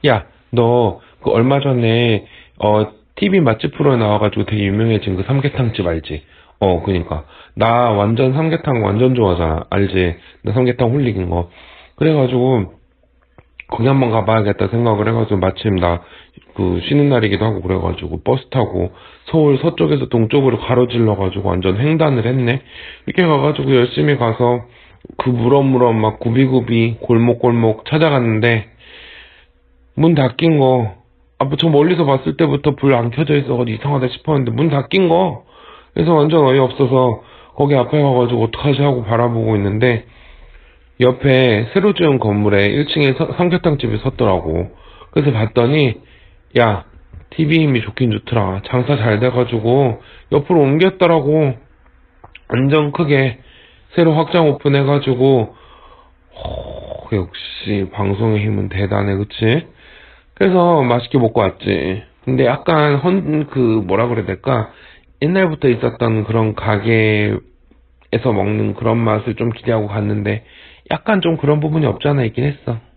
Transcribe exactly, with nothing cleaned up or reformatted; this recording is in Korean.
야, 너 그 얼마 전에 어 티비 맛집 프로에 나와가지고 되게 유명해진 그 삼계탕집 알지? 어, 그니까 나 완전 삼계탕 완전 좋아하잖아, 알지? 나 삼계탕 홀릭인 거. 그래가지고 거기 한번 가봐야겠다 생각을 해가지고 마침 나 그 쉬는 날이기도 하고 그래가지고 버스 타고 서울 서쪽에서 동쪽으로 가로질러가지고 완전 횡단을 했네. 이렇게 가가지고 열심히 가서 그 무럼무럼 막 구비구비 골목골목 찾아갔는데 문 닫힌 거. 아, 뭐 저 멀리서 봤을 때부터 불 안 켜져 있어가지고 이상하다 싶었는데 문 닫힌 거. 그래서 완전 어이없어서 거기 앞에 가가지고 어떡하지 하고 바라보고 있는데 옆에 새로 지은 건물에 일 층에 삼계탕 집이 섰더라고. 그래서 봤더니 야, 티비 힘이 좋긴 좋더라. 장사 잘 돼가지고 옆으로 옮겼더라고. 완전 크게 새로 확장 오픈해가지고. 호, 역시 방송의 힘은 대단해, 그치? 그래서 맛있게 먹고 왔지. 근데 약간 헌, 그, 뭐라 그래야 될까? 옛날부터 있었던 그런 가게에서 먹는 그런 맛을 좀 기대하고 갔는데, 약간 좀 그런 부분이 없지 않아 있긴 했어.